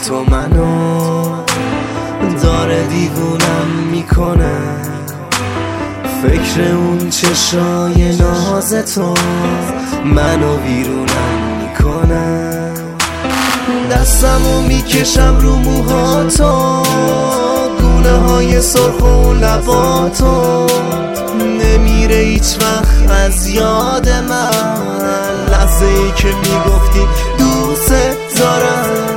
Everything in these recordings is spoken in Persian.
تو منو داره دیوونم میکنه. فکر اون چشای ناز تو منو ویرونم میکنه. دستمو میکشم رو موهاتو، گونه های سرخ و لباتو، نمیره هیچ وقت از یاد من لحظه ای که میگفتی دوست دارم.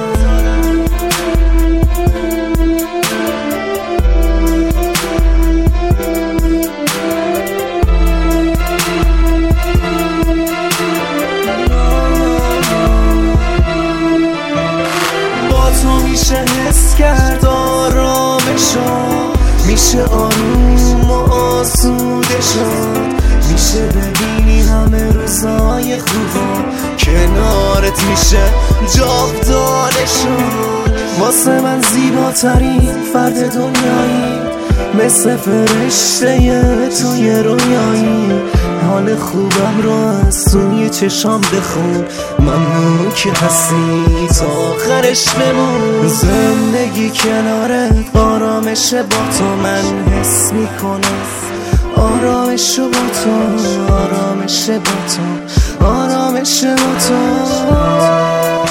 میشه حس کرد آرامشو، میشه آروم و آسوده شد، میشه ببینی همه روزای خوبا کنارت، میشه جاودانه شد. واسه من زیباترین فرد دنیایی، مثل فرشته توی رویایی. حال خوبم رو از توی چشام بخون، ممنون که هستی تا آخرش بمون. زندگی کنارت آرامش با تو من حس میکنم، آرامش با تو، آرامش با تو، آرامش با تو.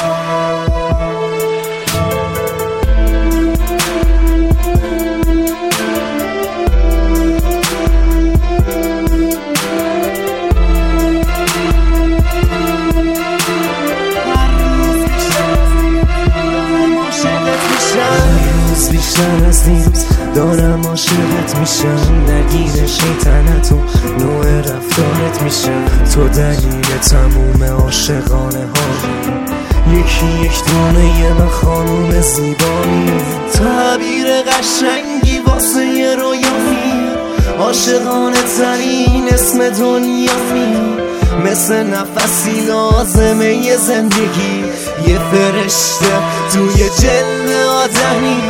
بیشتر از دیروز دارم عاشقت میشم، درگیر شیطنت و نوع رفتارت میشم. تو دلیل تموم عاشقانه ها، یکی یک دونه من خانوم زیبایی، تعبیر قشنگی واسه یه رویایی، عاشقانه ترین اسم دنیایی، مثل نفسی لازمه یه زندگی، یه فرشته توی جلد آدمی.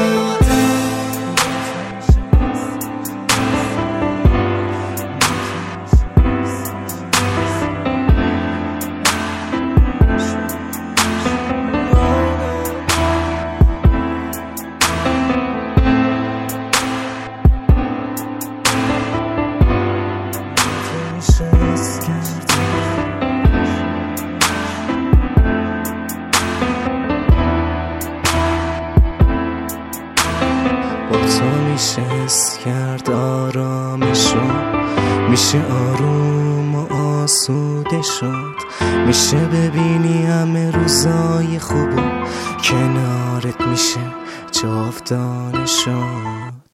با تو میشه حس کرد آرامشو، میشه آروم و آسوده شد، میشه ببینی همه روزای خوبو کنارت، میشه جاودانه شد.